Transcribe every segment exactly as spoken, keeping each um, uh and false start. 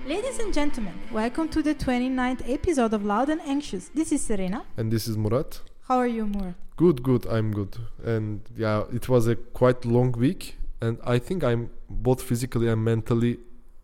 Ladies and gentlemen, welcome to the twenty-ninth episode of Loud and Anxious. This is Serena. And this is Murat. How are you, Murat? Good, good. I'm good. And yeah, it was a quite long week. And I think I'm both physically and mentally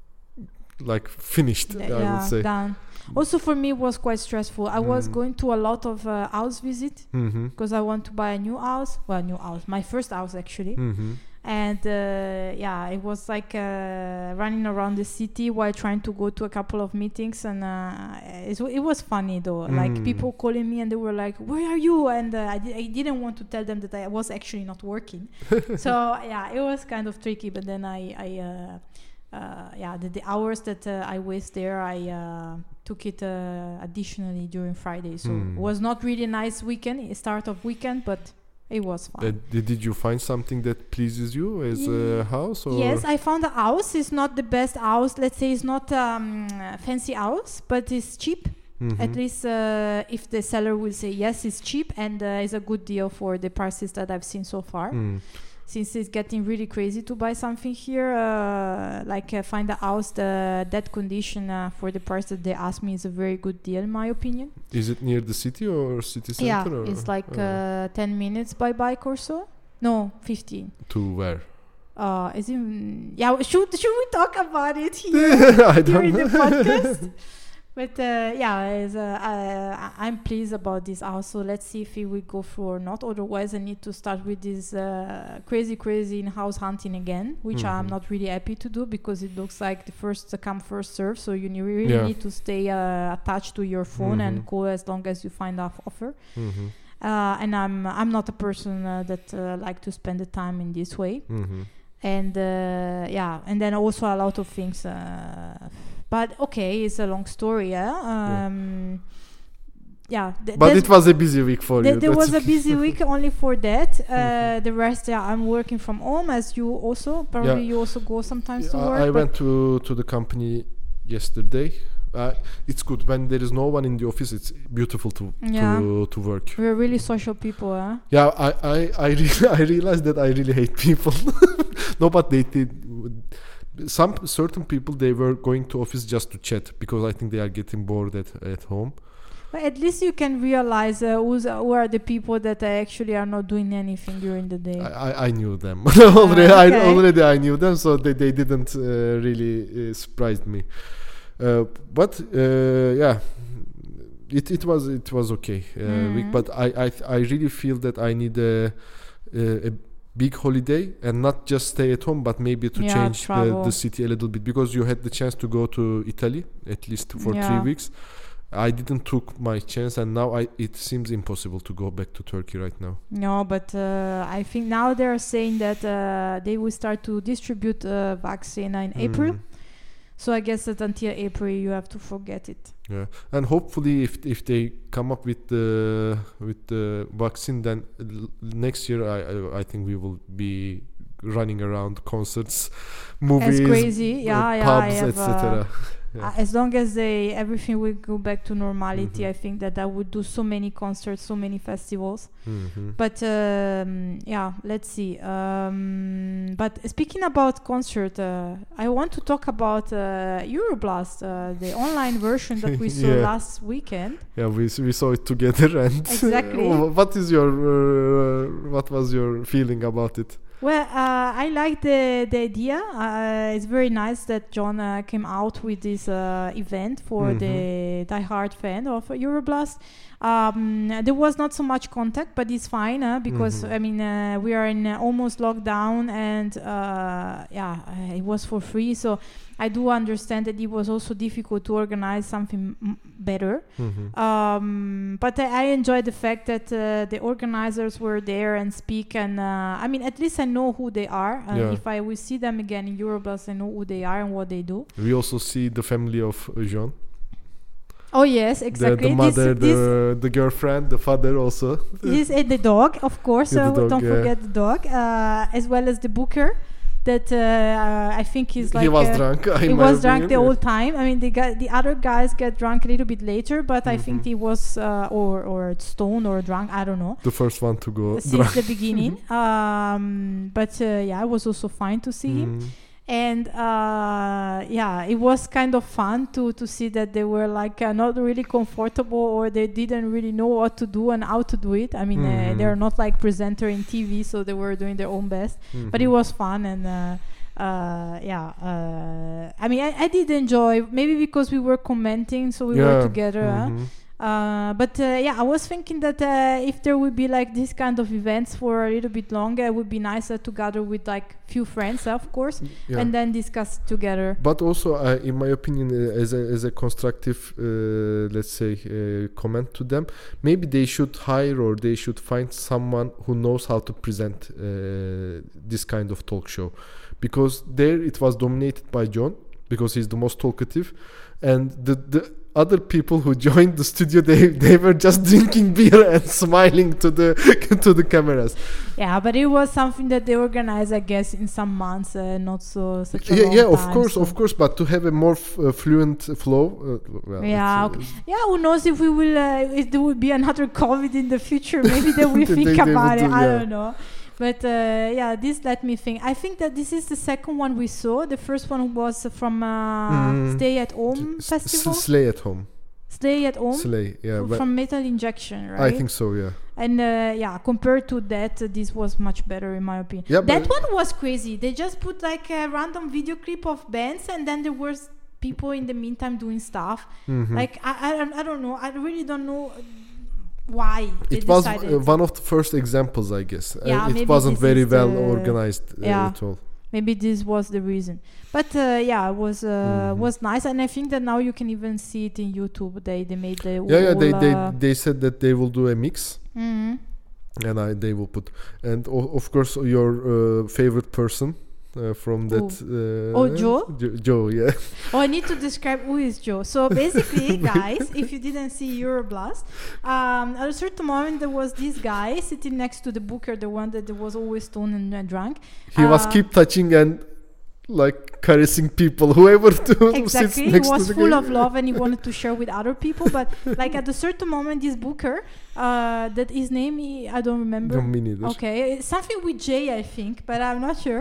like finished, Yeah, I yeah, would say. done. Also for me it was quite stressful. I was Mm. going to a lot of uh, house visit Mm-hmm. because I want to buy a new house. Well, new house. My first house actually. Mm-hmm. And uh, yeah, it was like uh, running around the city while trying to go to a couple of meetings, and uh, it, it was funny though. Like Mm. people calling me and they were like, "Where are you?" And uh, I, di- I didn't want to tell them that I was actually not working. So yeah, it was kind of tricky. But then I, I uh, uh, yeah, the, the hours that uh, I waste there, I uh, took it uh, additionally during Friday. So Mm. it was not really a nice weekend, start of weekend, but it was fun. Uh, did, did you find something that pleases you as Ye- a house? Or? Yes, I found a house. It's not the best house. Let's say it's not um, a fancy house, but it's cheap. Mhm. At least uh, if the seller will say yes, it's cheap and uh, it's a good deal for the prices that I've seen so far. Mm. Since it's getting really crazy to buy something here, uh, like uh, find a house, the that condition uh, for the price that they asked me is a very good deal in my opinion. Is it near the city or city center? Yeah, or? it's like Oh. uh, ten minutes by bike or so. No, fifteen. To where? Uh, is it, yeah, should should we talk about it here I during don't the know. podcast? But uh, yeah, it's, uh, uh, I'm pleased about this house. So let's see if it will go through or not. Otherwise, I need to start with this uh, crazy, crazy in-house hunting again, which I'm Mhm. not really happy to do because it looks like the first come, first serve. So you ne- really Yeah. need to stay uh, attached to your phone and Mhm. call as long as you find an offer. Mhm. Uh, and I'm I'm not a person uh, that uh, like to spend the time in this way. Mhm. And uh, yeah, and then also a lot of things. Uh, but okay, it's a long story. Yeah. Um, yeah. th- But there's- it was a busy week for th- you. there was that's- a busy week only for that. Uh, Mhm. The rest, yeah, I'm working from home as you also. Probably Yeah. you also go sometimes to I- work. I but went to, to the company yesterday. Uh, it's good when there is no one in the office. It's beautiful to Yeah. to, to work. We're really social people, huh? Yeah, I I I, re- I realized that I really hate people. No, but they did. Some certain people they were going to office just to chat because I think they are getting bored at at home. But at least you can realize uh, who's, uh, who are the people that uh, actually are not doing anything during the day. I, I, I knew them already. Ah, I okay. already I knew them, so they they didn't uh, really uh, surprise me. Uh, but uh, yeah, it it was it was okay uh, week. Mhm. But I, I I really feel that I need a a, a big holiday and not just stay at home, but maybe to Yeah, change the, travel. the city a little bit because you had the chance to go to Italy at least for Yeah. three weeks. I didn't took my chance, and now I it seems impossible to go back to Turkey right now. No, but uh, I think now they're saying that uh, they will start to distribute uh, vaccine in April. Mm. So I guess that until April you have to forget it. Yeah, and hopefully, if if they come up with the with the vaccine, then l- next year I I, I think we will be running around concerts, movies, crazy, yeah, uh, yeah, I pubs, have, et cetera. Uh, as long as they everything will go back to normality, Mhm. I think that I would do so many concerts, so many festivals. Mhm. But um, yeah, let's see. Um, but speaking about concert, uh, I want to talk about uh, Euroblast, uh, the online version that we saw Yeah. last weekend. Yeah, we s- we saw it together, and Exactly. what is your uh, what was your feeling about it? Well, uh, I like the the idea. Uh, it's very nice that John uh, came out with this uh, event for Mhm. the diehard fan of Euroblast. Um, there was not so much contact, but it's fine uh, because Mhm. I mean uh, we are in uh, almost lockdown, and uh, yeah, uh, it was for free. So I do understand that it was also difficult to organize something m- better. Mhm. Um, but I, I enjoyed the fact that uh, the organizers were there and speak, and uh, I mean, at least I know who they are. And Yeah. if I will see them again in Euroblast, I know who they are and what they do. We also see the family of uh, Jean, Oh yes, the, exactly. the mother, this, the the girlfriend, the father also. this, this and the dog, of course. Yeah, the uh, dog, don't yeah. forget the dog, uh, as well as the booker. That uh, I think he's like he was uh, drunk. he in my was drunk the opinion, whole time. I mean, the guy, the other guys get drunk a little bit later, but I think Mhm. he was uh, or or stoned or drunk. I don't know. The first one to go Since drunk. the beginning. Um, but uh, yeah, it was also fine to see him. Mm. And uh, yeah, it was kind of fun to to see that they were like uh, not really comfortable, or they didn't really know what to do and how to do it. I mean, Mhm. uh, they're not like presenter in T V, so they were doing their own best. But it Mhm. was fun, and uh, uh, yeah, uh, I mean, I, I did enjoy, maybe because we were commenting, so we were Yeah. together. huh? Mhm. Uh, but uh, yeah, I was thinking that uh, if there would be like this kind of events for a little bit longer, it would be nicer to gather with like few friends, of course, Yeah. and then discuss together. But also, uh, in my opinion, uh, as a as a constructive, uh, let's say, uh, comment to them, maybe they should hire or they should find someone who knows how to present uh, this kind of talk show, because there it was dominated by John, because he's the most talkative, and the the other people who joined the studio, they they were just drinking beer and smiling to the to the cameras. Yeah, but it was something that they organized, I guess, in some months, uh, not so such a Yeah, long yeah, of time, course, so- of course, but to have a more f- uh, fluent flow. Uh, well, Yeah, it's, uh, okay. Yeah, who knows if we will, uh, if there will be another COVID in the future, maybe they will They- think they- they will about it. do, I yeah. don't know. But uh, yeah, this let me think. I think that this is the second one we saw. The first one was from uh, Mm. Stay at Home s- Festival. s- Slay at home. Stay at Home Slay, yeah. but from Metal Injection, right? I think so, yeah. And uh, yeah, compared to that, uh, this was much better in my opinion. Yeah, that but- one was crazy. They just put like a random video clip of bands, and then there was people in the meantime doing stuff. Mhm. Like I, I, don't- I don't know. I really don't know why they It was decided. uh, one of the first examples, I guess. Uh, Yeah, maybe it wasn't this very is well the- organized uh, yeah. at all. Maybe this was the reason. But uh, yeah, it was uh, Mhm. was nice, and I think that now you can even see it in YouTube. They they made the Yeah, yeah. They, whole, they uh, they said that they will do a mix, mhm. and I they will put, and o- of course your uh, favorite person uh, from that. Uh, Oh, Joe? Jo- Joe, yeah. Oh, I need to describe who is Joe. So basically, guys, if you didn't see Euroblast, um, at a certain moment there was this guy sitting next to the booker, the one that was always stoned and uh, drunk. He was Uh, keep touching and like caressing people, whoever to sits Exactly, he next was to the full guy. of love and he wanted to share with other people. But like at a certain moment, this booker, uh, that his name he, I don't remember. No, me neither. Okay, it's something with J, I think, but I'm not sure.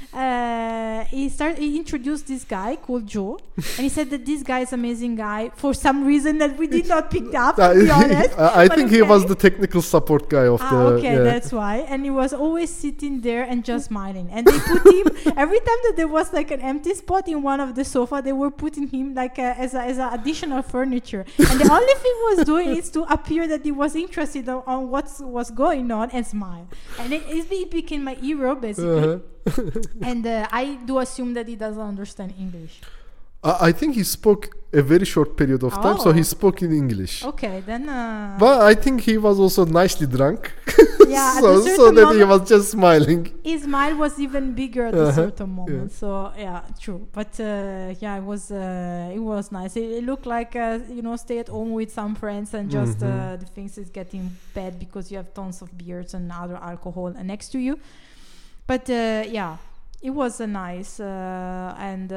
Uh, he started. He introduced this guy called Joe, and he said that this guy is amazing guy for some reason that we did not pick up. To be honest, I I But think he was okay. the technical support guy of Ah, the. okay, yeah. that's why. And he was always sitting there and just smiling. And they put him every time that there was like an empty spot in one of the sofa, they were putting him like a, as a, as a additional furniture. And the only thing he was doing is to appear that he was interested on, on what was going on and smile. And it, it became my hero basically. Uh-huh. And uh, I do assume that he doesn't understand English. I I think he spoke a very short period of time, so Oh. he spoke in English. Okay, then. Uh, But I think he was also nicely drunk. yeah, at so, a so certain that he moment- was just smiling. his smile was even bigger at a Uh-huh, certain moment. yeah. So yeah, true. But uh, yeah, it was uh, it was nice. It, it looked like uh, you know, stay at home with some friends and just Mhm. uh, the things is getting bad because you have tons of beers and other alcohol next to you. But uh, yeah, it was a nice uh, and.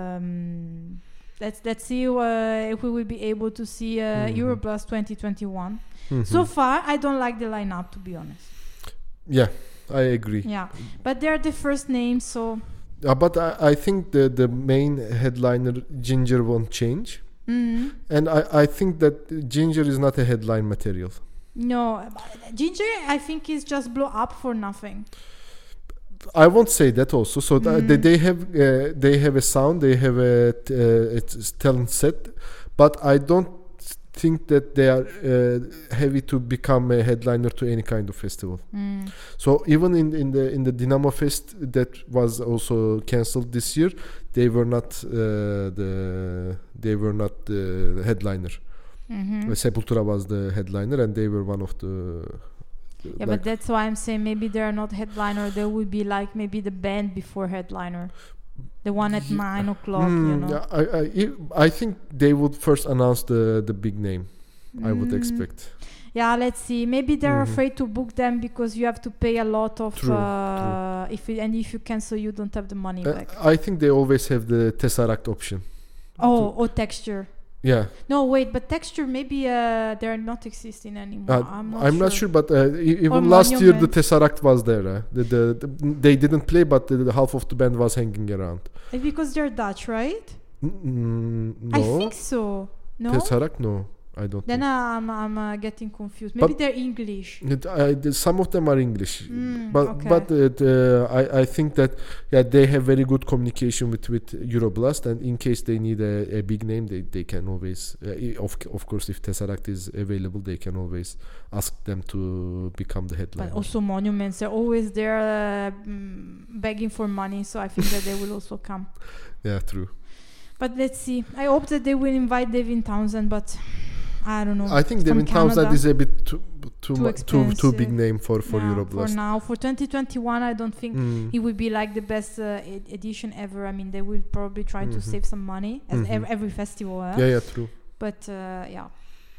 Um, Let's let's see uh, if we will be able to see uh, Mhm. Euroblast twenty twenty-one. Mhm. So far, I don't like the lineup, to be honest. Yeah, I agree. Yeah, but they're the first names, so. Uh, but I, I think the, the main headliner, Ginger, won't change. Mm, And I, I think that Ginger is not a headline material. no, but Ginger, I think, is just blow up for nothing. I won't say that also. So th- Mm. they, they have uh, they have a sound, they have a, t- uh, a t- talent set, but I don't think that they are uh, heavy to become a headliner to any kind of festival. Mm. So even in in the in the Dynamo Fest that was also cancelled this year, they were not uh, the they were not the headliner. Mhm. Uh, Sepultura was the headliner, and they were one of the. Yeah, like- but that's why I'm saying maybe they're not headliner. They would be like maybe the band before headliner, the one at Ye- nine o'clock. Hmm, you know. yeah, I, I, I- I think they would first announce the the big name. I would Mm. expect. Yeah, let's see. Maybe they're Mhm. afraid to book them because you have to pay a lot of. True, uh, If you, and if you cancel, you don't have the money Uh, back. I think they always have the Tesseract option. Oh, or texture. Yeah. No, wait, but Texture maybe uh, they're not existing anymore. Uh, I'm not I'm sure. not sure, but uh, e- even Or last year the Monument. Tesseract was there. Uh. The, the, the, they didn't play, but the, the half of the band was hanging around. It's because they're Dutch, right? Mm, no. I think so. No? Tesseract, no. I don't Then think. I'm, I'm uh, getting confused. Maybe But- they're English. It, I, the- some of them are English, Mm, but okay. but uh, the, I I think that yeah they have very good communication with with Euroblast, and in case they need a, a big name, they, they can always uh, i- of of course if Tesseract is available, they can always ask them to become the headliner. But also Monuments, they're always there uh, mm, begging for money, so I think that they will also come. Yeah, true. But let's see. I hope that they will invite Devin Townsend, but I don't know. I think From Devin Townsend Canada. is a bit too too Too mu- too, too big expensive. name for for Yeah, Euroblast. For now, for twenty twenty-one, I don't think Mm. it would be like the best uh, ed- edition ever. I mean, they will probably try to Mhm. save some money, as Mhm. ev- every festival. Uh, Yeah, yeah, true. But uh, yeah.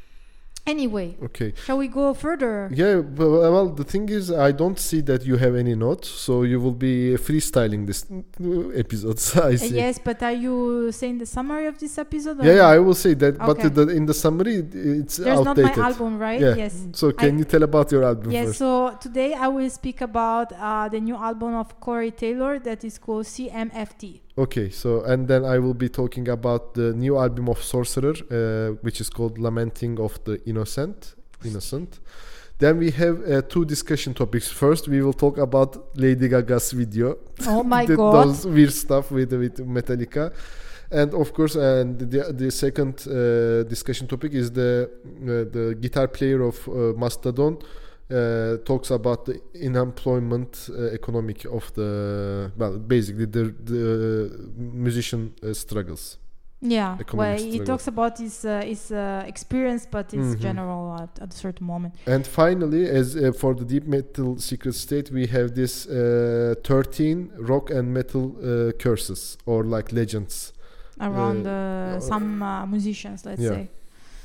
Anyway, Okay. shall we go further? Yeah, well, well, the thing is, I don't see that you have any notes, so you will be freestyling this episodes. I Uh, see. yes, but are you saying the summary of this episode? or- Yeah, yeah, I will say that. But Okay. the, in the summary, it's There's outdated. not my album, right? Yeah. Yes. So can I- you tell about your album Yes, first? so today I will speak about uh, the new album of Corey Taylor that is called C M F T. Okay, so and then I will be talking about the new album of Sorcerer, uh, which is called Lamenting of the Innocent. Innocent. Then we have uh, two discussion topics. First, we will talk about Lady Gaga's video. Oh my Th- god. Those weird stuff with with Metallica, and of course, and the the second uh, discussion topic is the uh, the guitar player of uh, Mastodon uh, talks about the unemployment uh, economic of the well, basically the the musician uh, struggles. Yeah, Economic well, he struggle. talks about his uh, his uh, experience, but it's Mhm. general at, at a certain moment. And finally, as uh, for the deep metal secret state, we have this uh, thirteen rock and metal uh, curses or like legends. Around Uh, uh, uh, some uh, musicians, let's yeah. say.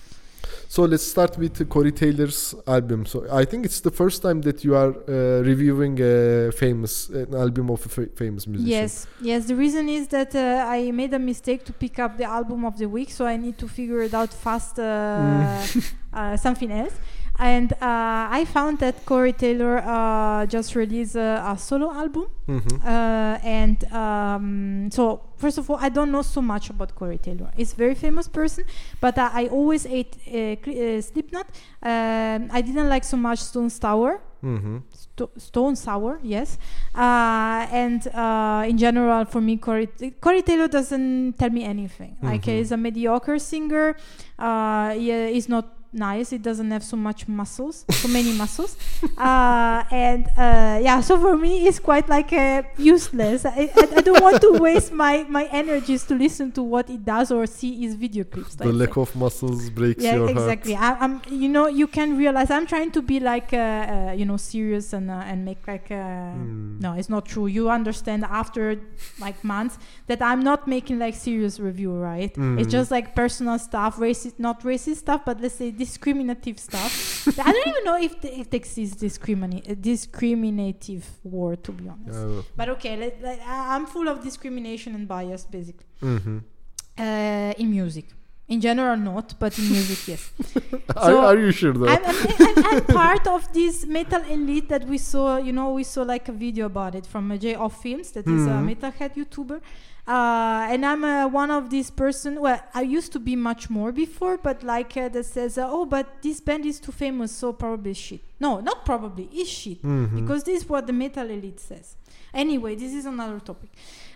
So let's start with uh, Corey Taylor's album. So I think it's the first time that you are uh, reviewing a famous an album of a fa- famous musician. Yes, yes. The reason is that uh, I made a mistake to pick up the album of the week, so I need to figure it out fast. Uh, uh, something else, and uh, I found that Corey Taylor uh, just released a, a solo album, Mhm. uh, and um, so first of all, I don't know so much about Corey Taylor. He's a very famous person, but uh, I always ate uh, cl- uh, Slipknot. Um, I didn't like so much Stone Sour. Mhm. Sto- Stone Sour, yes, uh, and uh, in general, for me, Corey, Corey Taylor doesn't tell me anything. Like Mhm. he's a mediocre singer. Uh, yeah, he's not nice. He doesn't have so much muscles, so many muscles, uh, and uh, yeah. So for me, it's quite like uh, useless. I, I, I don't want to waste my my energies to listen to what he does or see his video clips. The let's lack say. of muscles breaks Yeah, your exactly. heart. I, I'm, you know, you can realize I'm trying to be like, uh, uh, you know, serious and uh, and make like, uh, Mm. no, it's not true. You understand after like months that I'm not making like serious review, right? It's Mm. just like personal stuff, racist, not racist stuff, but let's say discriminative stuff. I don't even know if the, it exists discriminate, a discriminative word, to be honest. Uh, But okay, let, let, I- I'm full of discrimination and bias, basically, mhm. uh, in music. In general, not, but in music, yes. are, So, are you sure though? I'm, I'm, I'm, I'm part of this metal elite that we saw, you know, we saw like a video about it from uh, J Off Films, that is a Mhm. metalhead YouTuber. Uh, and I'm uh, one of these person, well, I used to be much more before, but like uh, that says, uh, oh, but this band is too famous, so probably shit. No, not probably, it's shit. Mhm. Because this is what the metal elite says. Anyway, this is another topic.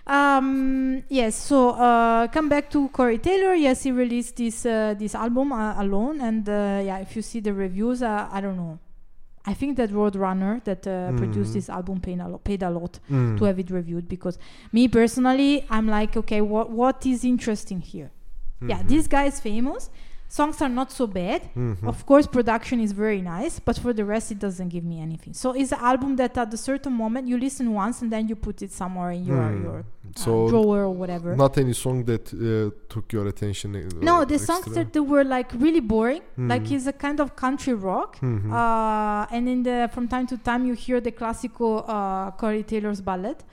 Um, yes, so uh, come back to Corey Taylor. Yes, he released this uh, this album uh, alone, and uh, yeah, if you see the reviews, uh, I don't know. I think that Roadrunner that uh, produced Mhm. this album paid a, lo- paid a lot Mm. to have it reviewed, because me personally, I'm like, okay, what what is interesting here? Yeah, Mhm. this guy is famous. Songs are not so bad. Mhm. Of course, production is very nice, but for the rest, it doesn't give me anything. So it's an album that at a certain moment you listen once and then you put it somewhere in your Mm. your uh, So drawer or whatever. not any song that uh, took your attention. uh, No, the extra? songs that they were like really boring. Like Mhm. it's a kind of country rock. Mhm. Uh, and in the from time to time you hear the classical uh, Corey Taylor's ballad.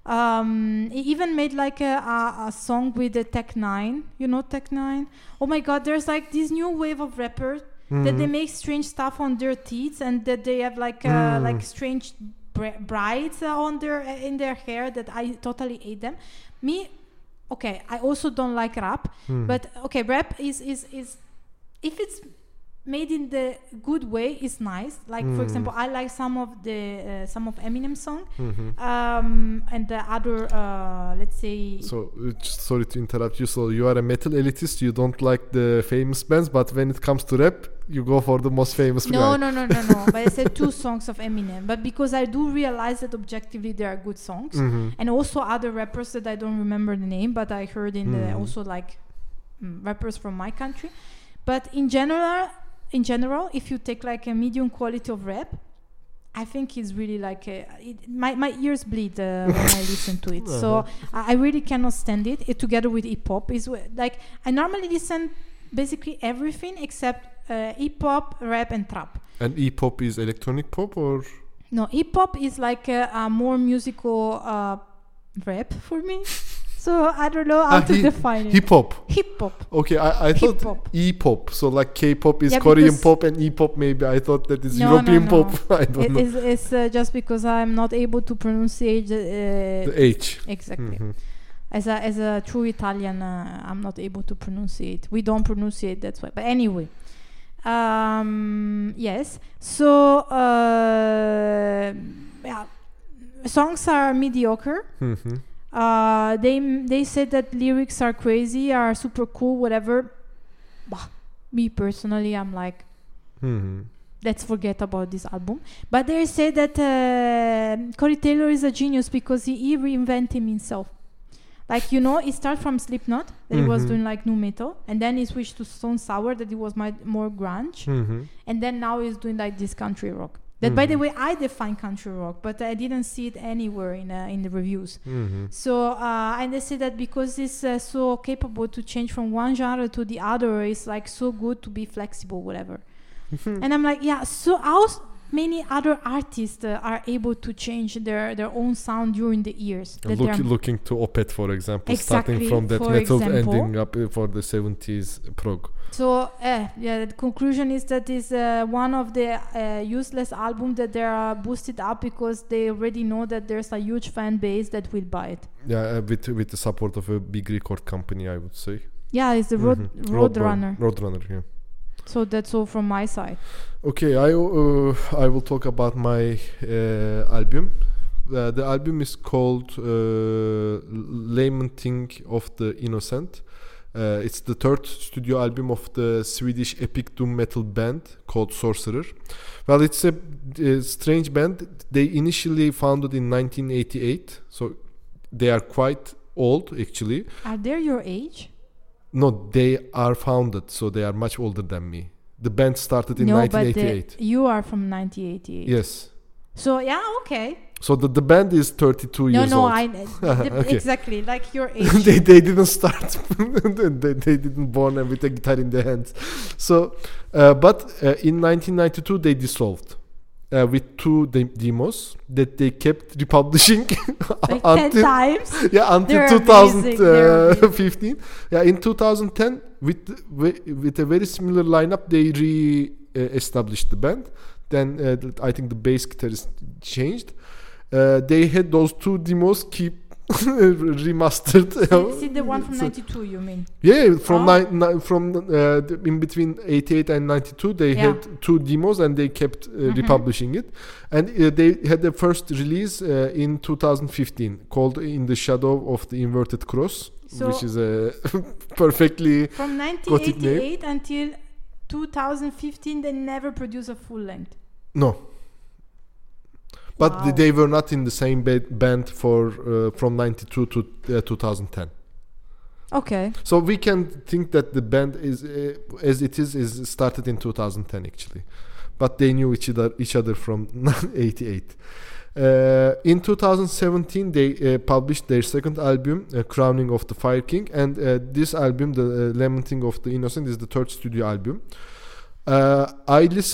Um, he even made like a, a, a song with the Tech Nine. You know Tech Nine? Oh my God! There's like this new wave of rappers mm-hmm. that they make strange stuff on their teeth, and that they have like uh, mm. like strange bra- braids uh, on their uh, in their hair. That I totally hate them. Me, okay. I also don't like rap, mm. but okay, rap is is is if it's made in the good way is nice. Like mm. for example, I like some of the uh, some of Eminem song, mm-hmm. um, and the other uh, let's say. So uh, just sorry to interrupt you. So you are a metal elitist. You don't like the famous bands, but when it comes to rap, you go for the most famous. No, guy. no, no, no, no. But I said two songs of Eminem. But because I do realize that objectively they are good songs, mm-hmm. and also other rappers that I don't remember the name, but I heard in mm. the also like mm, rappers from my country. But in general. In general, if you take like a medium quality of rap, I think it's really like a, it, my my ears bleed uh, when I listen to it. Uh-huh. So I, I really cannot stand it. It together with hip hop is w- like I normally listen basically everything except uh, hip hop, rap, and trap. And hip hop is electronic pop or? No, hip hop is like a, a more musical uh, rap for me. So I don't know how ah, to he, define it. Hip hop. Hip hop. Okay, I, I thought Hip-hop. E-pop. So like K-pop is yeah, Korean pop and E-pop maybe. I thought that is no, European no, no. pop. I don't it know. Is, it's uh, just because I'm not able to pronunciate uh, the H. Exactly. Mm-hmm. As a as a true Italian, uh, I'm not able to pronunciate. We don't pronunciate that's why. But anyway, um, yes. So uh, yeah, songs are mediocre. Mm-hmm. Uh, they they said that lyrics are crazy, are super cool, whatever. Bah, me personally, I'm like, mm-hmm. let's forget about this album. But they say that uh, Corey Taylor is a genius because he, he reinvented himself. Like, you know, he started from Slipknot, that mm-hmm. he was doing like nu metal, and then he switched to Stone Sour, that he was my, more grunge, mm-hmm. and then now he's doing like this country rock. That, mm-hmm. by the way, I define country rock, but I didn't see it anywhere in uh, in the reviews. Mm-hmm. So, uh, and they say that because it's uh, so capable to change from one genre to the other, it's like so good to be flexible, whatever. And I'm like, yeah, so how s- many other artists uh, are able to change their, their own sound during the years? Look, looking to Opeth, for example, exactly, starting from that for metal example. ending up uh, for the seventies prog. So, uh, yeah, the conclusion is that it's uh, one of the uh, useless albums that they are boosted up because they already know that there's a huge fan base that will buy it. Yeah, uh, with with the support of a big record company, I would say. Yeah, it's the Road mm-hmm. Roadrunner. Roadrunner, yeah. So that's all from my side. Okay, I uh, I will talk about my uh, album. Uh, the album is called uh, Lamenting of the Innocent. Uh, it's the third studio album of the Swedish epic doom metal band called Sorcerer. Well, it's a, a strange band. They initially founded in nineteen eighty-eight, so they are quite old actually. Are they your age? No, they are founded, so they are much older than me. The band started in no, nineteen eighty-eight. But the, you are from nineteen eighty-eight. Yes. So yeah, okay. So the, the band is thirty-two no, years no, old. I the, okay. Exactly like your age. they they didn't start. they, they didn't born with a guitar in their hands. So, uh, but uh, in nineteen ninety-two they dissolved uh, with two de- demos that they kept republishing like until, ten times. Yeah, until twenty fifteen. Yeah, in twenty ten with with a very similar lineup they re-established the band. Then uh, I think the bass guitarist changed. Uh, they had those two demos keep remastered. See, see the one from ninety-two, you mean? Yeah, from oh. ni- ni- from uh, the, in between eighty-eight and ninety-two, they yeah. had two demos and they kept uh, mm-hmm. republishing it. And uh, they had the first release uh, in two thousand fifteen called "In the Shadow of the Inverted Cross," so which is a perfectly from nineteen eighty-eight until two thousand fifteen. They never produced a full length. No. But wow. th- they were not in the same ba- band for uh, from ninety-two to uh, two thousand ten. Okay. So we can think that the band is uh, as it is is started in two thousand ten actually, but they knew each other each other from eighty-eight. Uh, in two thousand seventeen, they uh, published their second album, uh, Crowning of the Fire King, and uh, this album, The uh, Lamenting of the Innocent, is the third studio album. Uh, I listened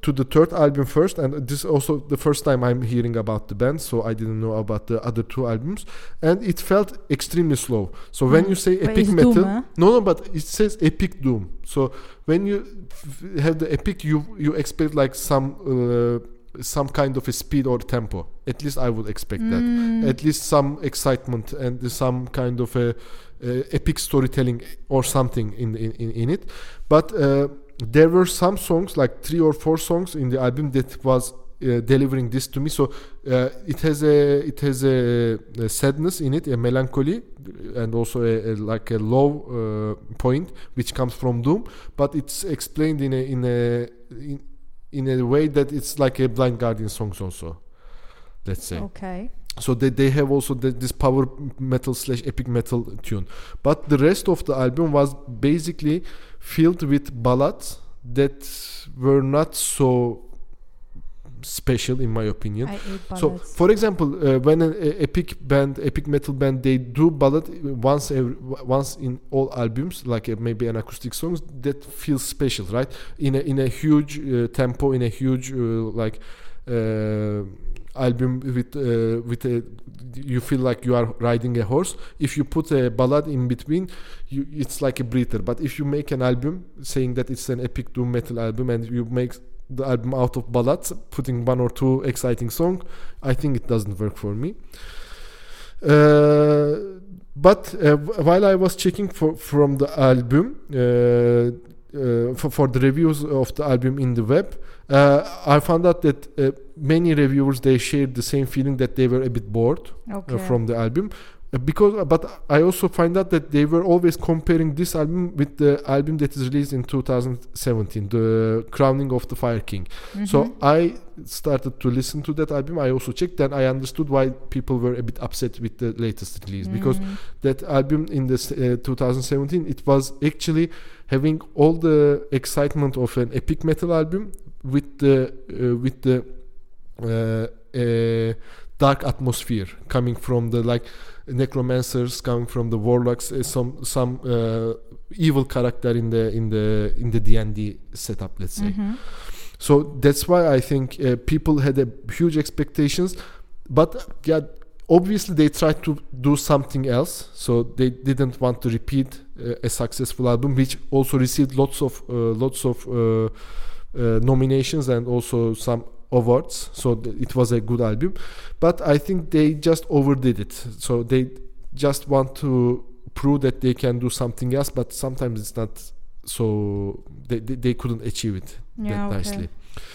to the third album first, and this is also the first time I'm hearing about the band, so I didn't know about the other two albums, and it felt extremely slow. So when Mm. you say But epic it's metal, doom, huh? no, no, but it says epic doom. So when you f- have the epic, you you expect like some uh, some kind of a speed or tempo. At least I would expect that. Mm. At least some excitement and some kind of a uh, epic storytelling or something in in, in, in it. But uh, there were some songs, like three or four songs in the album, that was uh, delivering this to me. So uh, it has a it has a, a sadness in it, a melancholy, and also a, a like a low uh, point which comes from doom. But it's explained in a in a in, in a way that it's like a Blind Guardian songs also, let's say. Okay. So they, they have also the, this power metal slash epic metal tune. But the rest of the album was basically filled with ballads that were not so special in my opinion. I hate So ballads. for example, uh, when an a- epic band, epic metal band, they do ballad once every, once in all albums, like uh, maybe an acoustic songs, that feels special, right? In a in a huge uh, tempo, in a huge uh, like uh, album with uh, with a, you feel like you are riding a horse. If you put a ballad in between, you, it's like a breather. But if you make an album saying that it's an epic doom metal album, and you make the album out of ballads, putting one or two exciting songs, I think it doesn't work for me. Uh, but uh, while I was checking for from the album uh, uh, for, for the reviews of the album in the web, uh, I found out that uh, many reviewers, they shared the same feeling, that they were a bit bored Okay. uh, from the album. Uh, because but I also find out that they were always comparing this album with the album that is released in two thousand seventeen, the Crowning of the Fire King. So Mhm. I started to listen to that album. I also checked, and I understood why people were a bit upset with the latest release, because Mm. that album in this uh, two thousand seventeen, it was actually having all the excitement of an epic metal album with the uh, with the uh, uh, dark atmosphere coming from the like necromancers, coming from the warlocks, uh, some some uh, evil character in the in the in the D and D setup, let's say. Mhm. So that's why I think uh, people had a huge expectations, but yeah, obviously they tried to do something else. So they didn't want to repeat uh, a successful album, which also received lots of uh, lots of uh, uh, nominations and also some awards. So th- it was a good album, but I think they just overdid it. So they just want to prove that they can do something else, but sometimes it's not. So they they, they couldn't achieve it Yeah, that okay. nicely.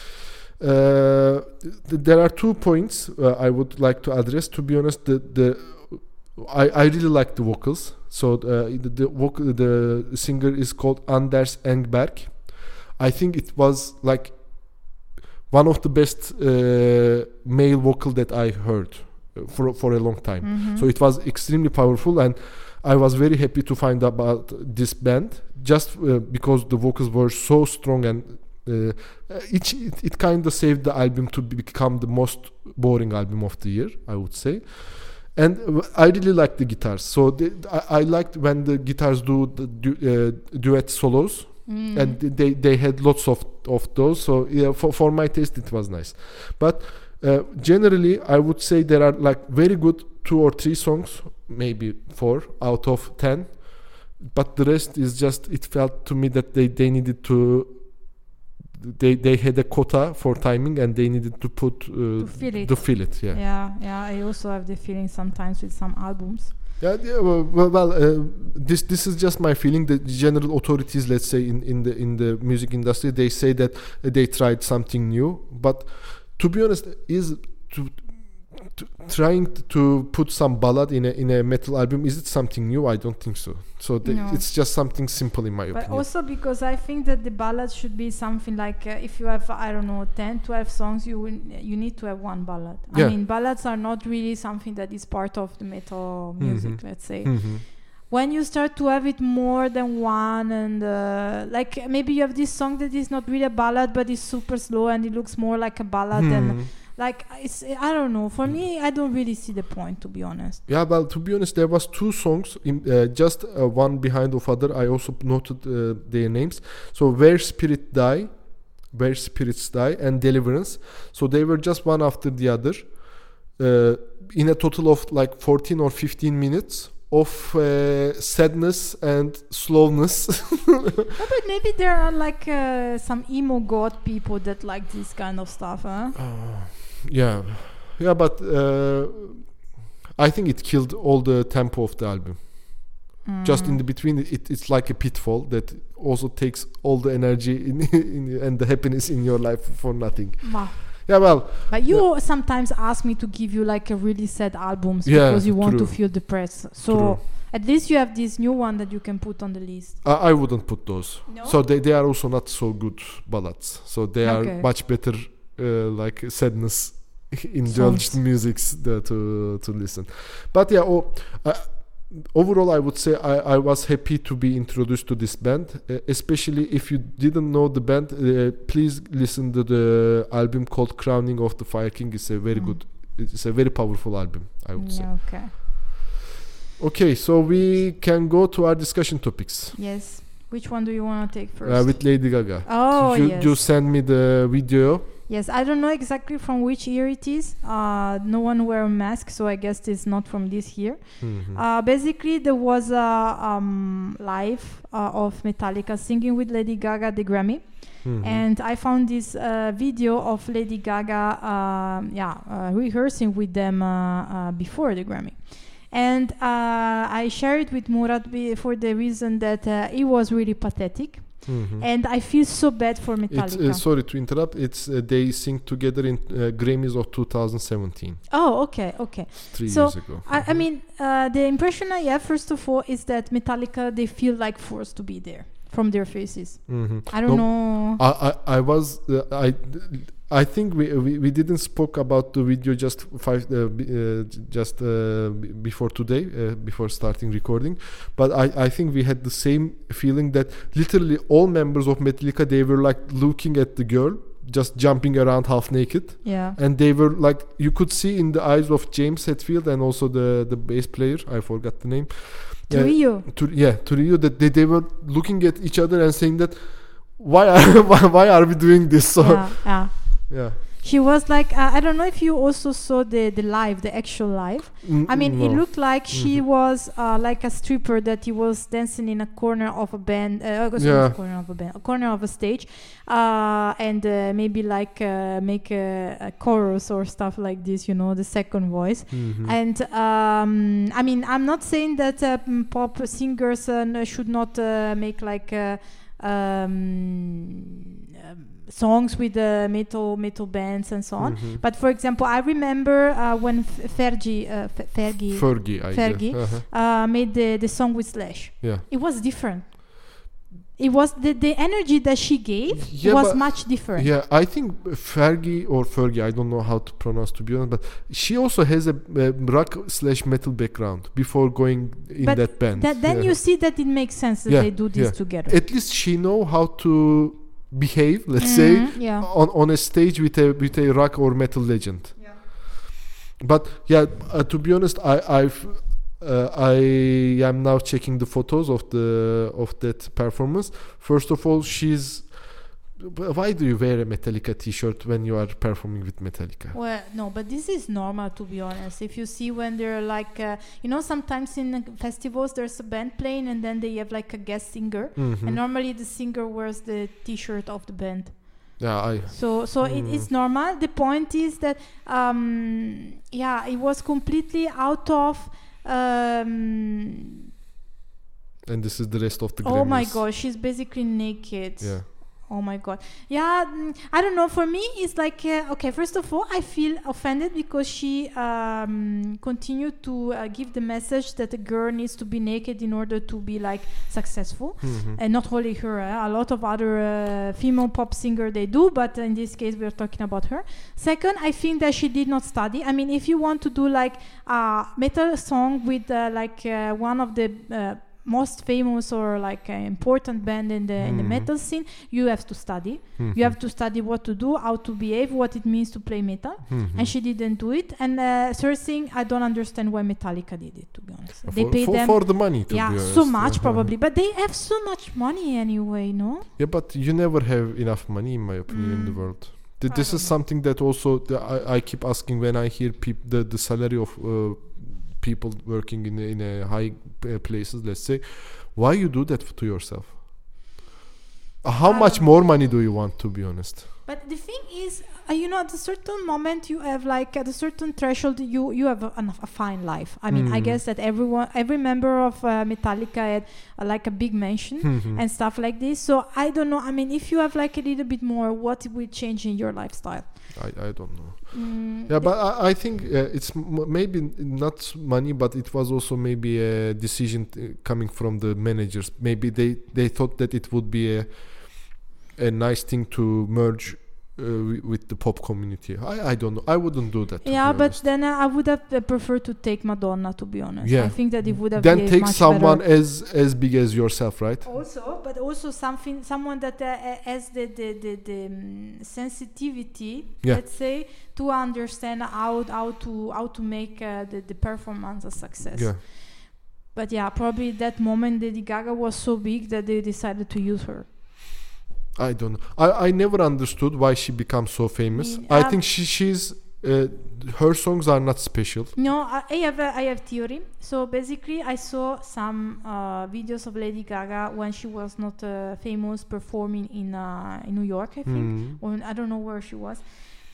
Uh, th- there are two points uh, I would like to address. To be honest, the the I, I really like the vocals. So uh, the the, vocal, the singer is called Anders Engberg. I think it was like one of the best uh, male vocal that I heard uh, for for a long time. Mhm. So it was extremely powerful, and I was very happy to find out about this band, just uh, because the vocals were so strong, and uh, it, it, it kind of saved the album to become the most boring album of the year, I would say. And uh, I really liked the guitars. So the, I, I liked when the guitars do the du- uh, duet solos, Mm. and they, they had lots of, of those. So yeah, for, for my taste, it was nice. But uh, generally, I would say there are like very good two or three songs, maybe four out of ten. But the rest is just, it felt to me that they, they needed to, they they had a quota for timing, and they needed to put uh, To fill it. to fill it. Yeah. Yeah, yeah. I also have the feeling sometimes with some albums. Yeah, yeah, well, well, well uh, this this is just my feeling. The general authorities, let's say in, in the in the music industry, they say that uh, they tried something new. But to be honest, is to, to trying to put some ballad in a in a metal album, is it something new? I don't think so. So the, No. it's just something simple in my But opinion. also because I think that the ballad should be something like uh, if you have I don't know ten, twelve songs, you will, you need to have one ballad. Yeah. I mean, ballads are not really something that is part of the metal music. Mhm. Let's say Mhm. when you start to have it more than one, and uh, like maybe you have this song that is not really a ballad but is super slow and it looks more like a ballad than Mhm. like it's I don't know. For me, I don't really see the point, to be honest. Yeah, well, to be honest, there was two songs, in, uh, just uh, one behind of other. I also noted uh, their names. So, Where Spirit Die, Where Spirits Die, and Deliverance. So they were just one after the other, uh, in a total of like fourteen or fifteen minutes of uh, sadness and slowness. No, but maybe there are like uh, some emo god people that like this kind of stuff, huh? Uh, yeah, yeah, but uh, I think it killed all the tempo of the album. Mm. Just in the between, it, it's like a pitfall that also takes all the energy in, in, and the happiness in your life for nothing. Wow. Yeah, well. But you yeah. sometimes ask me to give you like a really sad albums Yeah, because you want true. to feel depressed. So True. at least you have this new one that you can put on the list. I, I wouldn't put those. No? So they, they are also not so good ballads. So they Okay. are much better, uh, like sadness indulged musics the, to to listen. But yeah, oh, uh, overall I would say I, I was happy to be introduced to this band, uh, especially if you didn't know the band. Uh, please listen to the album called Crowning of the Fire King. It's a very Mm. good, it's a very powerful album, I would say. Yeah, okay. Okay, so we can go to our discussion topics. Yes. Which one do you want to take first? Uh, with Lady Gaga. oh, you, yes. you send me the video. Yes, I don't know exactly from which year it is. Uh, no one wear a mask, so I guess it's not from this year. Mhm. Uh, basically, there was a um, live uh, of Metallica singing with Lady Gaga at the Grammy. Mhm. And I found this uh, video of Lady Gaga um, yeah, uh, rehearsing with them uh, uh, before the Grammy. And uh, I shared it with Murat be- for the reason that uh, it was really pathetic. Mhm. And I feel so bad for It's, Metallica. uh, sorry to interrupt. It's uh, they sing together in uh, Grammys of two thousand seventeen, oh, okay, okay. three So, years ago. I, I Mhm. mean, uh, the impression I have, first of all, is that Metallica, they feel like forced to be there from their faces. Mhm. I don't No, know. I, I, I was uh, I I think we, we we didn't spoke about the video just five uh, b- uh, j- just uh, b- before today uh, before starting recording, but I, I think we had the same feeling that literally all members of Metallica, they were like looking at the girl just jumping around half naked, Yeah. and they were like, you could see in the eyes of James Hetfield and also the the bass player, I forgot the name. To Uh, you. to yeah to Rio, that they, they were looking at each other and saying that why are why, why are we doing this? So Yeah, yeah. yeah. She was like, uh, I don't know if you also saw the, the live, the actual live. Mm, I mean, it no. looked like she Mhm. was uh, like a stripper that he was dancing in a corner of a band, uh, sorry, Yeah. not corner of a band, a corner of a stage, uh, and uh, maybe like uh, make a, a chorus or stuff like this, you know, the second voice. Mhm. And um, I mean, I'm not saying that uh, m- pop singers uh, n- should not uh, make like uh, um, um, songs with uh, metal metal bands and so on. Mhm. But for example, I remember uh, when F- Fergie, uh, F- Fergie, Fergie, I Fergie. guess. Uh-huh. uh, made the, the song with Slash, Yeah. it was different. It was the, the energy that she gave Yeah, was but- much different. Yeah, I think Fergie or Fergie, I don't know how to pronounce, to be honest, but she also has a, uh rock slash metal background before going in But that band. That, then Yeah. you see that it makes sense that Yeah, they do this yeah. together. At least she know how to behave, let's say, Mhm, yeah. on on a stage with a with a rock or metal legend. Yeah. But yeah, uh, to be honest, I I've uh, I am now checking the photos of the of that performance. First of all, she's. Why do you wear a Metallica T-shirt when you are performing with Metallica? Well, no, but this is normal, to be honest. If you see when they're like, uh, you know, sometimes in uh, festivals there's a band playing and then they have like a guest singer, Mhm. and normally the singer wears the T-shirt of the band. Yeah, I. So, so it Mm. is normal. The point is that, um, yeah, it was completely out of. Um, And this is the rest of the. oh my Grammys. God, she's basically naked. Yeah. Oh my God. Yeah, mm, I don't know. For me, it's like, uh, okay, first of all, I feel offended because she um, continued to uh, give the message that a girl needs to be naked in order to be like successful. Mhm. And not only her, eh, a lot of other uh, female pop singer they do, but in this case we're talking about her. Second, I think that she did not study. I mean, if you want to do like a metal song with uh, like uh, one of the uh, most famous or like uh, important band in the in the Mhm. metal scene, you have to study. Mhm. You have to study what to do, how to behave, what it means to play metal. Mhm. And she didn't do it. And uh, third thing, I don't understand why Metallica did it, to be honest. for, They pay for, them for the money, to yeah be so honest. much Uh-huh. probably, but they have so much money anyway, no? Yeah, but you never have enough money, in my opinion, in the Mm. world. Th- I this don't is know. something that also the, I, I keep asking when I hear peop- the the salary of uh, people working in a, in a high uh, places. Let's say, why you do that to yourself? Uh, How I much don't more money do you want? To be honest. But the thing is, uh, you know, at a certain moment, you have like at a certain threshold, you you have a, an- a fine life. I mean, I Mm. guess that everyone, every member of uh, Metallica had uh, like a big mansion Mhm. and stuff like this. So I don't know. I mean, if you have like a little bit more, what will change in your lifestyle? I, I don't know. Mm, Yeah, the- but I, I think uh, it's m- maybe not money, but it was also maybe a decision t- coming from the managers. Maybe they, they thought that it would be a a nice thing to merge uh, wi- with the pop community. I, I don't know. I wouldn't do that. To yeah, be but honest. then uh, I would have uh, preferred to take Madonna, to be honest. Yeah. I think that it would have Then behaved take much someone better. as as big as yourself, right? Also, but also something, someone that uh, uh, has the the the, the um, sensitivity, Yeah. let's say, to understand how how to how to make uh, the the performance a success. Yeah. But yeah, probably at that moment Lady Gaga was so big that they decided to use her. I don't know. I, I never understood why she becomes so famous. mean, I um, think she she's uh, her songs are not special. No, I, I have a, I have theory. So basically, I saw some uh, videos of Lady Gaga when she was not uh, famous, performing in uh, in New York, I think, Mm. or I don't know where she was.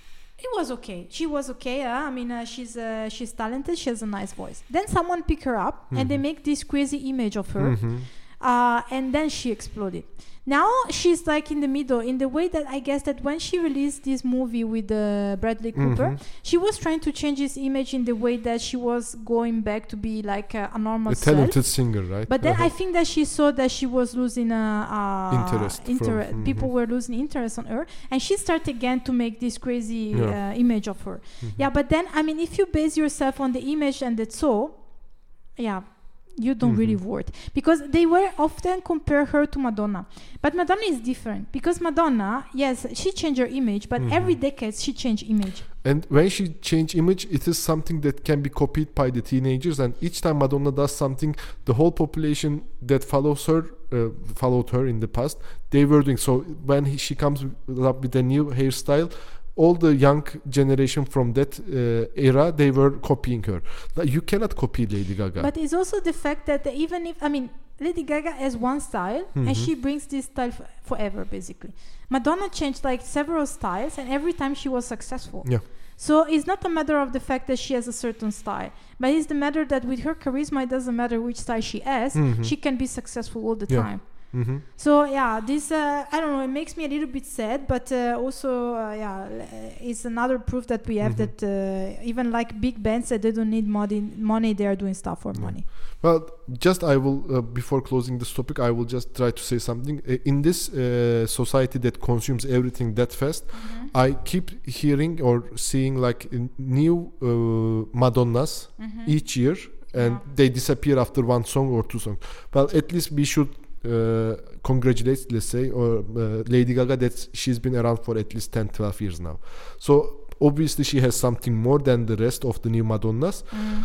It was okay. She was okay. Uh, I mean, uh, she's uh, she's talented. She has a nice voice. Then someone pick her up and they Mhm. make this crazy image of her, Mhm. uh, and then she exploded. Now she's like in the middle, in the way that I guess that when she released this movie with uh, Bradley Cooper, Mhm. she was trying to change his image in the way that she was going back to be like a, a normal A self. talented singer, right? But then Uh-huh. I think that she saw that she was losing uh, uh, Interest from- inter- mhm. People were losing interest on her, and she started again to make this crazy Yeah. uh, image of her. Mhm. Yeah, but then I mean, if you base yourself on the image and that's all, yeah, you don't really Mhm. work, because they were often compare her to Madonna. But Madonna is different, because Madonna, yes, she changed her image, but every Mhm. decade she changed image. And when she change image, it is something that can be copied by the teenagers. And each time Madonna does something, the whole population that follows her, uh, followed her in the past, they were doing. So when he, she comes with- up with a new hairstyle, all the young generation from that uh, era, they were copying her. Like, you cannot copy Lady Gaga. But it's also the fact that even if, I mean, Lady Gaga has one style, Mhm. and she brings this style f- forever, basically. Madonna changed like several styles, and every time she was successful. Yeah. So it's not a matter of the fact that she has a certain style, but it's the matter that with her charisma, it doesn't matter which style she has, Mhm. she can be successful all the Yeah. time. Mhm. So yeah, this uh, I don't know. It makes me a little bit sad, but uh, also uh, yeah, l- uh, it's another proof that we have Mhm. that uh, even like big bands that they don't need money, money they are doing stuff for Yeah. money. Well, just I will uh, before closing this topic, I will just try to say something. Uh, in this uh, society that consumes everything that fast, I keep hearing or seeing like n- new uh, Madonnas Mhm. each year, and Yeah. they disappear after one song or two songs. Well, at least we should uh, congratulate, let's say, or uh, Lady Gaga, that she's been around for at least ten, twelve years now. So obviously she has something more than the rest of the new Madonnas. Mm.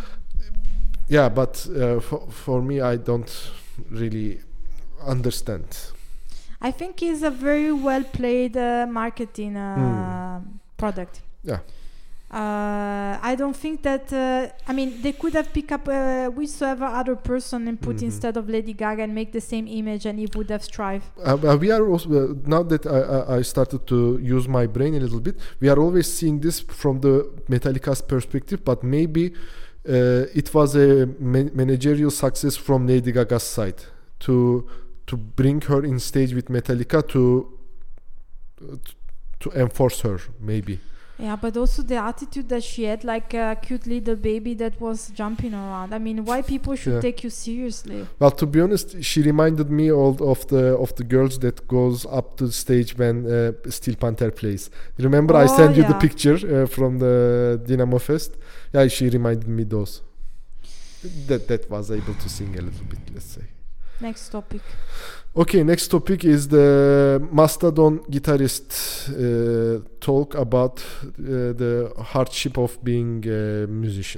Yeah, but uh, for, for me, I don't really understand. I think it's a very well played uh, marketing uh, product. Yeah. Uh, I don't think that. Uh, I mean, they could have picked up uh, whichsoever other person and put Mhm. instead of Lady Gaga and make the same image, and it would have thrived. Uh, uh, we are also uh, now that I, I I started to use my brain a little bit. We are always seeing this from the Metallica's perspective, but maybe uh, it was a ma- managerial success from Lady Gaga's side to to bring her in stage with Metallica to uh, to enforce her, maybe. Yeah, but also the attitude that she had, like a cute little baby that was jumping around. I mean, why people should Yeah. take you seriously? Well, to be honest, she reminded me of, of the of the girls that goes up to the stage when uh, Steel Panther plays. Remember, I Oh, sent you the yeah. picture uh, from the Dynamo Fest. Yeah, she reminded me those. That that was able to sing a little bit, let's say. Next topic. Okay, next topic is the Mastodon guitarist uh, talk about uh, the hardship of being a musician.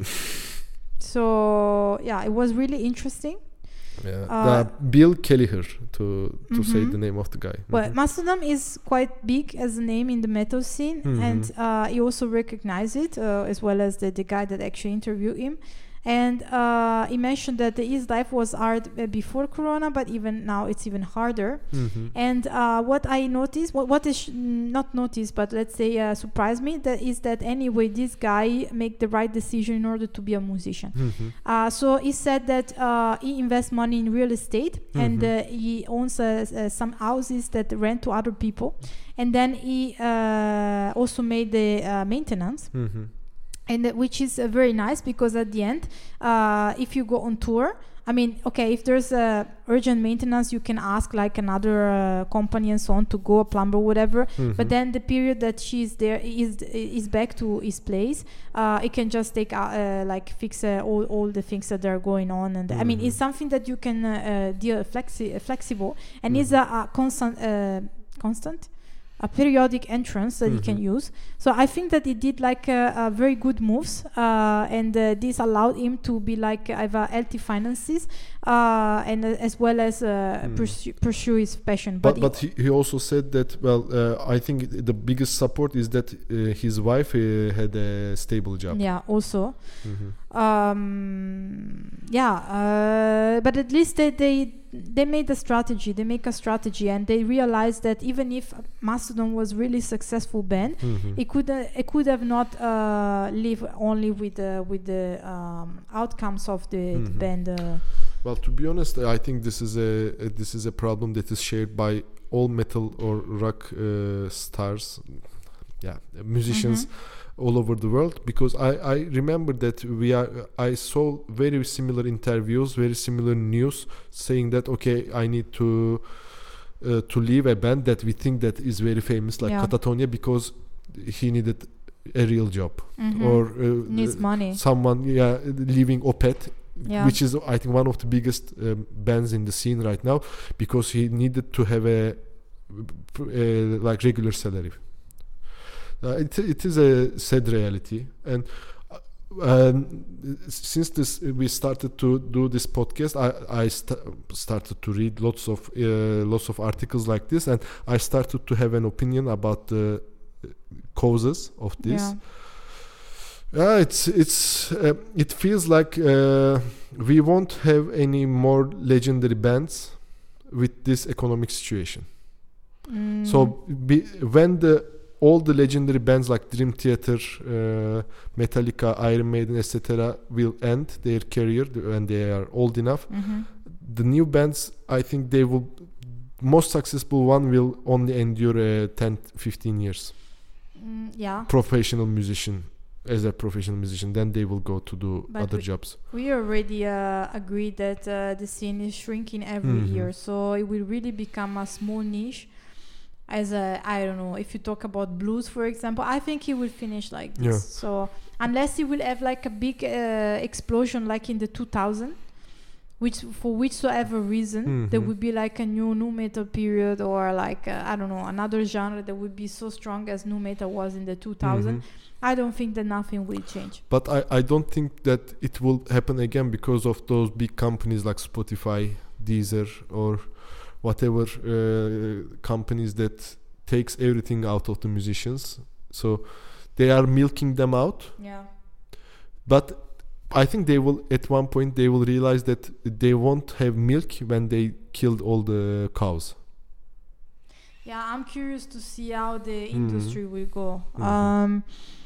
So yeah, it was really interesting. Yeah, Uh, the Bill Kelliher to to say Mhm. the name of the guy. Well, Mhm. Mastodon is quite big as a name in the metal scene, Mhm. and uh, he also recognized it, uh, as well as the, the guy that actually interviewed him. And uh, he mentioned that his life was hard uh, before Corona, but even now it's even harder. Mhm. And uh, what I noticed, what, what is sh- not noticed, but let's say uh, surprised me, that is that anyway, this guy make the right decision in order to be a musician. Mhm. Uh, so he said that uh, he invests money in real estate, and Mhm. uh, he owns uh, uh, some houses that rent to other people, and then he uh, also made the uh, maintenance. Mhm. And uh, which is uh, very nice, because at the end, uh, if you go on tour, I mean, okay, if there's a urgent maintenance, you can ask like another uh, company and so on to go, a plumber, whatever. But Mhm. then the period that she's there is is back to his place, uh, it can just take uh, uh, like fix uh, all all the things that are going on. And I mean, Mhm. it's something that you can uh, uh, deal flexi- uh, flexible, and Mhm. it's a, a constant uh, constant. a periodic entrance that he can Mhm. use. So I think that he did like uh, uh, very good moves, uh, and uh, this allowed him to be like have uh, healthy finances, uh, and uh, as well as uh, Mm. pursue, pursue his passion. But he- but he, he also said that, well, uh, I think the biggest support is that uh, his wife uh, had a stable job. yeah, also. Mhm. Um, yeah, uh, but at least they, they they made a strategy. They make a strategy, and they realized that even if Mastodon was really successful band, Mhm. it could uh, it could have not uh, live only with the with the um, outcomes of the, the Mhm. band. Uh, Well, to be honest, I think this is a uh, this is a problem that is shared by all metal or rock uh, stars, yeah, musicians all over the world. Because I, I remember that we are I saw very similar interviews, very similar news saying that okay, I need to uh, to leave a band that we think that is very famous, like Yeah. Katatonia, because he needed a real job, mhm. or uh, needs uh, money. someone, yeah, leaving Opeth, Yeah. which is I think one of the biggest um, bands in the scene right now, because he needed to have a, uh like regular salary. Uh, it it is a sad reality, and uh, um, since this we started to do this podcast, I I st- started to read lots of uh, lots of articles like this, and I started to have an opinion about the causes of this. Yeah. Yeah, it's it's uh, it feels like uh, we won't have any more legendary bands with this economic situation. Mm. So be, when the all the legendary bands like Dream Theater, uh, Metallica, Iron Maiden, et cetera will end their career when they are old enough, Mhm. the new bands, I think they will most successful one will only endure uh, ten fifteen years. Mm, yeah. Professional musician as a professional musician, then they will go to do But other we- jobs. We already uh, agreed that uh, the scene is shrinking every Mhm. year, so it will really become a small niche. As a, I don't know, if you talk about blues, for example, I think he will finish like this. Yeah. So unless he will have like a big uh, explosion, like in the two thousand, which for whichsoever reason there Mhm. would be like a new nu metal period, or like uh, I don't know, another genre that would be so strong as nu metal was in the two thousand. Mhm. I don't think that nothing will change. But I, I don't think that it will happen again because of those big companies like Spotify, Deezer, or whatever uh, companies that takes everything out of the musicians. So they are milking them out. Yeah. But I think they will, at one point, they will realize that they won't have milk when they killed all the cows. Yeah, I'm curious to see how the Mhm. industry will go. Mhm. Um,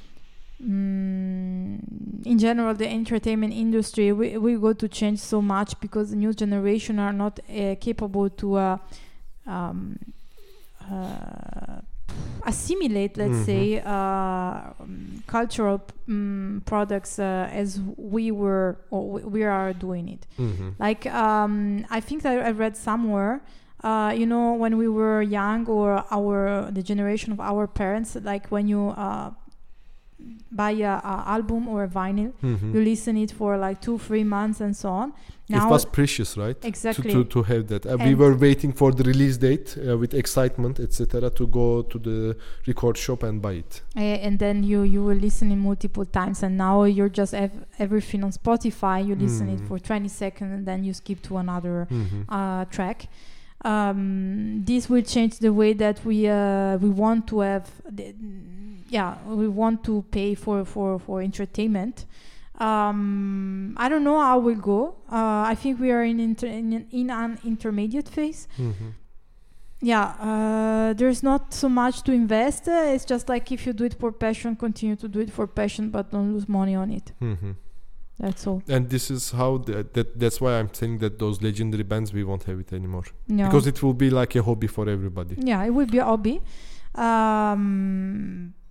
mm, in general, the entertainment industry we will go to change so much because the new generation are not uh, capable to uh, um, uh, assimilate, let's Mhm. say, uh, um, cultural um, products uh, as we were or we- we are doing it. Mhm. Like um, I think that I read somewhere, uh, you know, when we were young, or our the generation of our parents, like when you uh, buy a, a album or a vinyl. Mhm. You listen it for like two, three months and so on. It Now, was precious, right? exactly. To, to, to have that. Uh, we And- were waiting for the release date uh, with excitement, et cetera, to go to the record shop and buy it. Uh, and then you you will listen it multiple times, and now you're just have everything on Spotify. You listen it Mm. for twenty seconds, and then you skip to another Mhm. uh, track. Um, this will change the way that we uh, we want to have. The, yeah, we want to pay for for for entertainment. Um, I don't know how we'll go. Uh, I think we are in, inter- in in an intermediate phase. Mhm. Yeah, uh, there's not so much to invest. Uh, it's just like if you do it for passion, continue to do it for passion, but don't lose money on it. Mhm. That's all. And this is how the, that that's why I'm saying that those legendary bands, we won't have it anymore, Yeah. because it will be like a hobby for everybody. yeah, it will be a hobby. Um,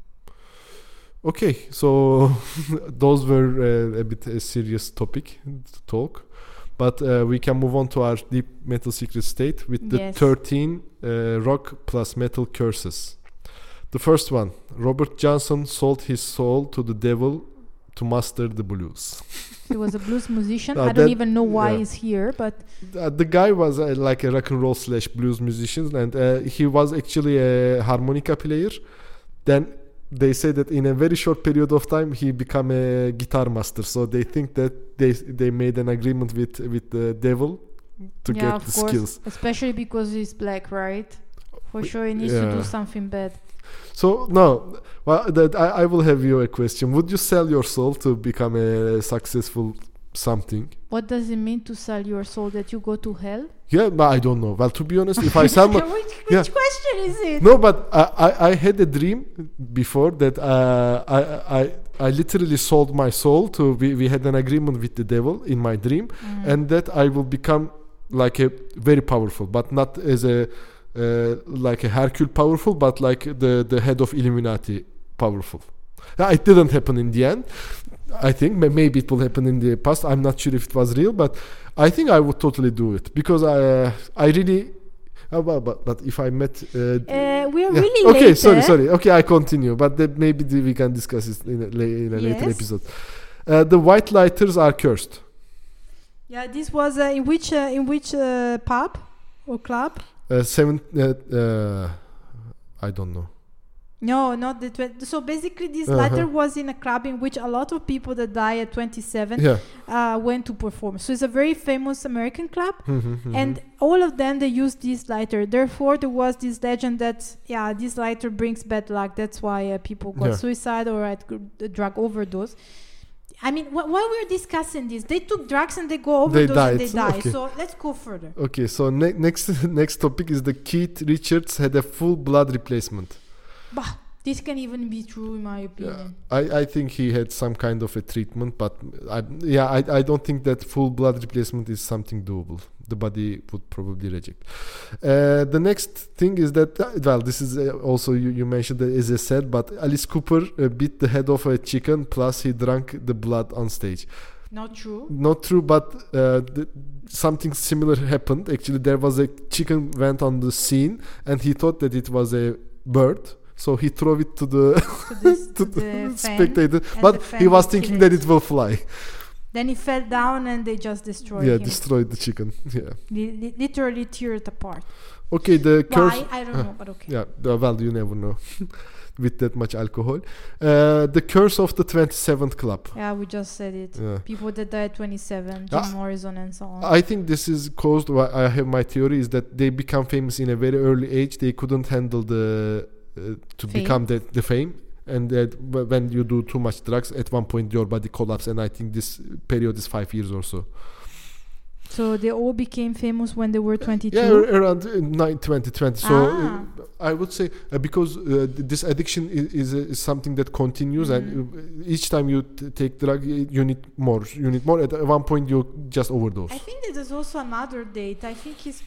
Okay, so those were uh, a bit a serious topic to talk, but uh, we can move on to our deep metal secret state with the Yes. thirteen uh, rock plus metal curses. The first one: Robert Johnson sold his soul to the devil to master the blues. he was a blues musician. Uh, I don't that- even know why yeah. he's here, but Uh, the guy was uh, like a rock and roll slash blues musician, and uh, he was actually a harmonica player. Then they say that in a very short period of time he became a guitar master. So they think that they they made an agreement with with the devil to yeah, get of the course, skills. especially because he's black, right? For We- sure, he needs to yeah. do something bad. So no, well, that I, I will have you a question. Would you sell your soul to become a successful something? What does it mean to sell your soul? That you go to hell? Yeah, but I don't know. Well, to be honest, if I sell my, which which yeah. question is it? no, but I, I, I had a dream before that uh, I, I I literally sold my soul to. We, we had an agreement with the devil in my dream, Mm. and that I will become like a very powerful, but not as a uh, like a Hercule powerful, but like the the head of Illuminati powerful. Uh, It didn't happen in the end. I think Ma- maybe it will happen in the past. I'm not sure if it was real, but I think I would totally do it because I uh, I really. Uh, but, but but if I met. Uh, Uh, we are yeah. really okay, late. sorry, eh? sorry. Okay, I continue, but the, maybe the, we can discuss it in a, la- in a later Yes. episode. Uh, the white lighters are cursed. Yeah, this was uh, in which uh, in which uh, pub or club? Uh, seven. Uh, uh, I don't know. No, not the twenty. So basically, this Uh-huh. letter was in a club in which a lot of people that die at twenty-seven Yeah. uh, went to perform. So it's a very famous American club, Mhm, mhm. and all of them they used this lighter. Therefore, there was this legend that yeah, this lighter brings bad luck. That's why uh, people got Yeah. suicide or had gr- the drug overdose. I mean, wh- while we're discussing this, they took drugs and they go They overdose and died. they die. Okay. So let's go further. Okay, so ne- next next topic is the Keith Richards had a full blood replacement. Bah, this can even be true in my opinion. I, I think he had some kind of a treatment, but I, yeah, I, I don't think that full blood replacement is something doable. The body would probably reject. Uh, the next thing is that, uh, well, this is uh, also, you, you mentioned that as I said, but Alice Cooper uh, bit the head off a chicken, plus he drank the blood on stage. Not true. Not true, but uh, the, something similar happened. Actually, there was a chicken went on the scene, and he thought that it was a bird. So he threw it to the To, this, to to the the fan, spectator, and but the fan he was will thinking kill that it will fly. Then he fell down and they just destroyed Yeah, him. destroyed the chicken. Yeah. Li- li- literally tear it apart. Okay, the curse. Why? I don't uh, know, but okay. Yeah, the- well, you never know with that much alcohol. Uh, the curse of the twenty-seventh club. Yeah, we just said it. Yeah. People that died at twenty-seven, Jim Ah, Morrison and so on. I think this is caused. why I have my theory is that they become famous in a very early age. They couldn't handle the uh, to Fame. become the, the fame, and that wh- when you do too much drugs, at one point your body collapses. And I think this period is five years or so. So they all became famous when they were twenty-two. Yeah, ar- around uh, nine, twenty, twenty. So Ah. uh, I would say uh, because uh, th- this addiction is, is, uh, is something that continues, Mhm. and uh, each time you t- take drug, y- you need more. You need more. At one point, you just overdose. I think that there's also another date. I think he's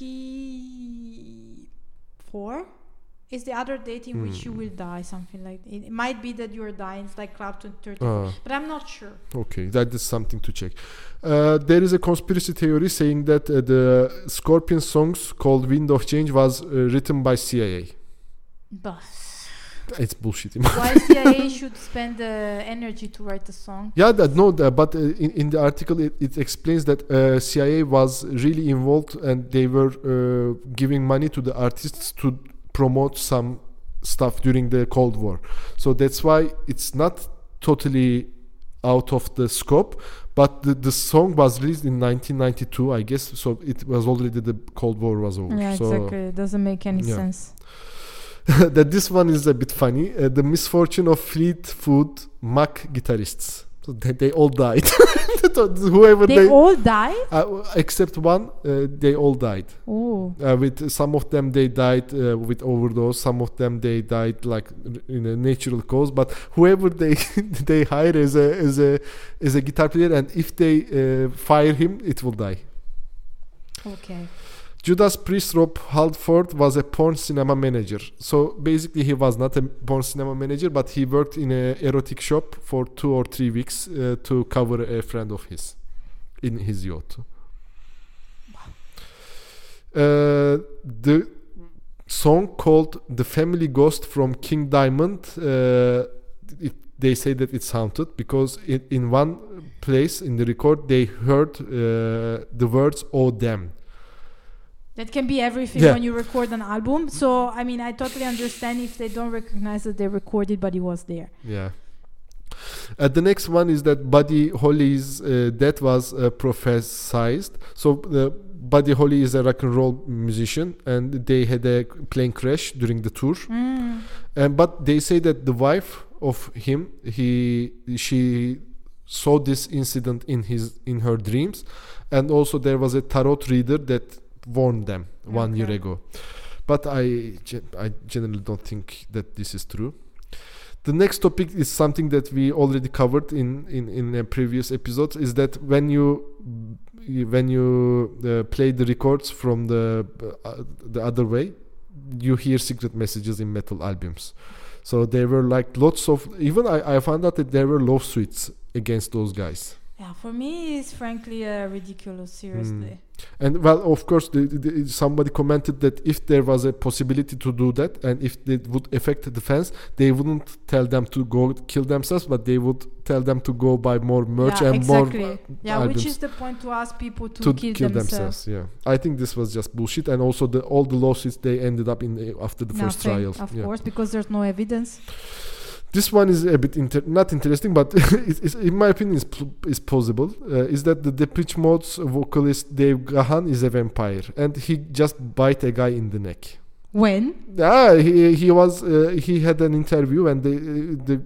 thirty-four. Is the other date in which you Hmm. will die, something like it. It might be that you're dying, it's like club to thirty-four, Ah. but I'm not sure. Okay, that is something to check. Uh, there is a conspiracy theory saying that uh, the Scorpion songs called "Wind of Change" was uh, written by C I A. But It's bullshit. Why C I A should spend the energy to write a song? Yeah, that, no, that, but uh, in, in the article it, it explains that uh, C I A was really involved and they were uh, giving money to the artists to promote some stuff during the Cold War. So that's why it's not totally out of the scope, but the, the song was released in nineteen ninety-two, I guess, so it was already the Cold War was over. Yeah, so exactly. It doesn't make any yeah. sense. That this one is a bit funny. Uh, the misfortune of Fleetwood Mac guitarists. So they, they all died. Whoever They, they, all died? uh, except one, uh, they all died. Oh. Uh, with some of them they died uh, with overdose. Some of them they died like in a natural cause. But whoever they they hire as a as a as a guitar player, and if they uh, fire him, it will die. Okay. Judas Priest Rob Halford was a porn cinema manager. So basically he was not a porn cinema manager, but he worked in an erotic shop for two or three weeks uh, to cover a friend of his in his yacht. Uh, the song called The Family Ghost from King Diamond, uh, it, they say that it's haunted because it, in one place in the record they heard uh, the words "Oh damn." That can be everything Yeah. when you record an album. So, I mean, I totally understand if they don't recognize that they recorded, but it was there. Yeah. Uh, the next one is that Buddy Holly's uh, death was uh, prophesized. So uh, Buddy Holly is a rock and roll musician, and they had a plane crash during the tour. Mm. And but they say that the wife of him, he she saw this incident in his in her dreams, and also there was a tarot reader that warned them one Okay. year ago. But I ge- I generally don't think that this is true. The next topic is something that we already covered in in in a previous episode, is that when you when you uh, play the records from the uh, the other way, you hear secret messages in metal albums. So there were like lots of, even I, I found out that there were lawsuits against those guys. Yeah, for me, it's frankly uh, ridiculous, seriously. And well, of course, the, the, somebody commented that if there was a possibility to do that, and if it would affect the fans, they wouldn't tell them to go kill themselves, but they would tell them to go buy more merch Yeah, and exactly. more uh, Yeah, albums which is the point to ask people to, to kill, themselves. Yeah, I think this was just bullshit, and also the all the lawsuits they ended up in uh, after the first Nothing, trial. of Yeah. course, because there's no evidence. This one is a bit inter- not interesting, but it's, it's, in my opinion, is pl- is plausible. Uh, is that the Depeche Mode's vocalist Dave Gahan is a vampire, and he just bite a guy in the neck. When? Yeah, he he was uh, he had an interview, and the the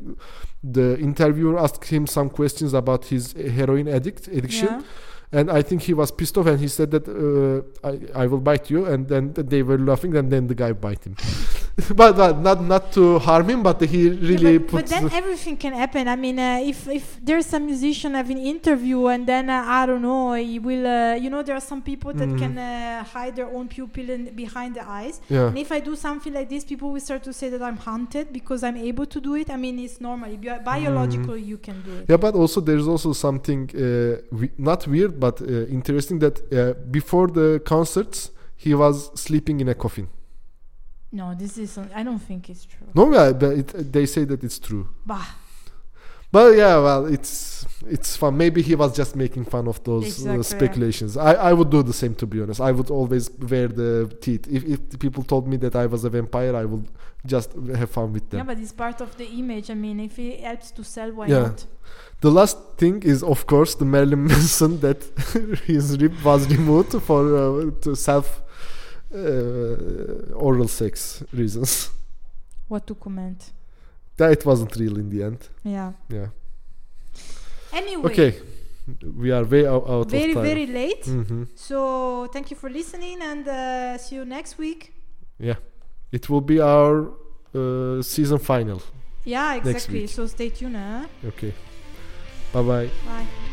the interviewer asked him some questions about his heroin addict addiction. Yeah. And I think he was pissed off, and he said that uh, I I will bite you, and then they were laughing, and then the guy bite him. but, but not not to harm him, but he really Yeah, but, put. but then everything can happen. I mean, uh, if if there's a musician having interview and then uh, I don't know, he will. Uh, you know, there are some people that Mhm. can uh, hide their own pupil in, behind the eyes. yeah. And if I do something like this, people will start to say that I'm haunted because I'm able to do it. I mean, it's normal. Bi- biologically, you can do it. Yeah, but also there's also something uh, we- not weird, but uh, interesting that uh, before the concerts he was sleeping in a coffin. No, this is. I don't think it's true. No, yeah, but it, they say that it's true. Bah. But yeah, well, it's it's fun. Maybe he was just making fun of those Exactly. uh, speculations. I, I would do the same, to be honest. I would always wear the teeth. If if people told me that I was a vampire, I would just have fun with them. Yeah, but it's part of the image. I mean, if it helps to sell, why Yeah. not? The last thing is, of course, the Marilyn Manson that his rib was removed for uh, to self uh, oral sex reasons. What to comment? That it wasn't real in the end. Yeah. Yeah. Anyway. Okay, we are way out, out Very of time. very late. hmm So thank you for listening, and uh, see you next week. Yeah, it will be our uh, season final. Yeah, Next exactly. week. So stay tuned. Huh? Okay. Bye bye. Bye.